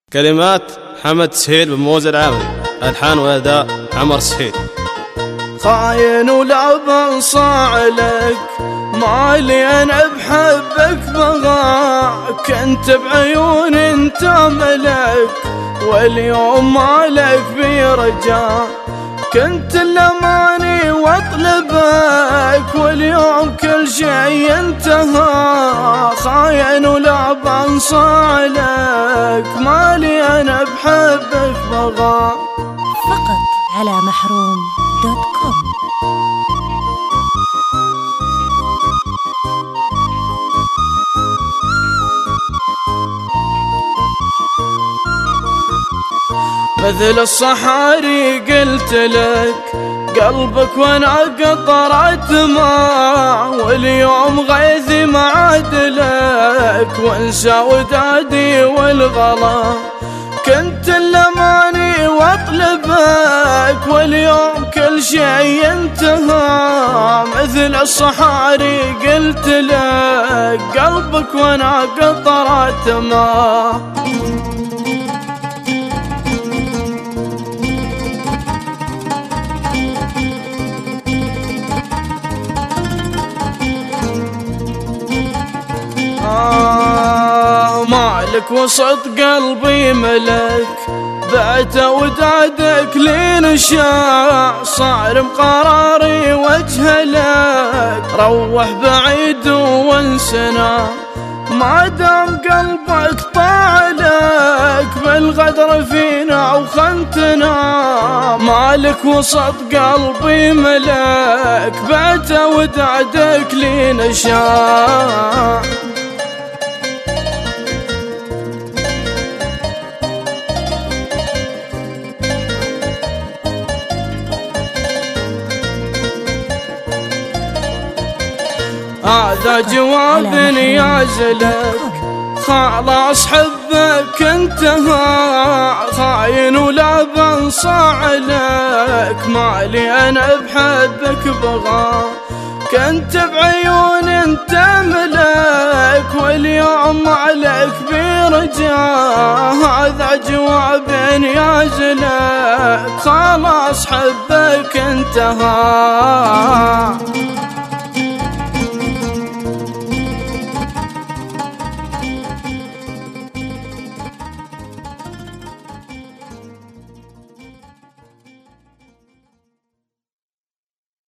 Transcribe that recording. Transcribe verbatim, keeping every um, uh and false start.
كلمات حمد سهيل بن موزة العامري، ألحان وأداء عمر سهيل. خاين ولا بنصاع لك، مالي أنا بحبك بغاك، أنت بعيون أنت ملك، واليوم مالك برجاء، كنت الأماني واطلبك، واليوم كل شيء انتهى. خاين ولا بنصاع لك، مالي أنا بحبك بغاك. فقط على محروم دوت كوم. مثل الصحاري قلت لك، قلبك وانا قطرت ماء، واليوم غيثي ما عاد لك، وانسى ودادي والغلا، كنت الاماني واطلبك، واليوم كل شيء انتهى. مثل الصحاري قلت لك، قلبك وانا قطرت ماء. آه مالك وسط قلبي ملك، بعت ودادك لين شاع، صارم قراري وجه لك، روح بعيد وانسنا، ما دام قلبك طالك، بالغدر فينا وخنتنا. مالك وسط قلبي ملك، بعت ودادك لين شاع. هذا جواب يازلك، خلاص حبك انتهى، خاين ولا بنصاع لك، مالي انا بحبك بغى، كنت بعيون انت ملك، واليوم عليك برجاء. هذا جواب يازلك، خلاص حبك انتهى.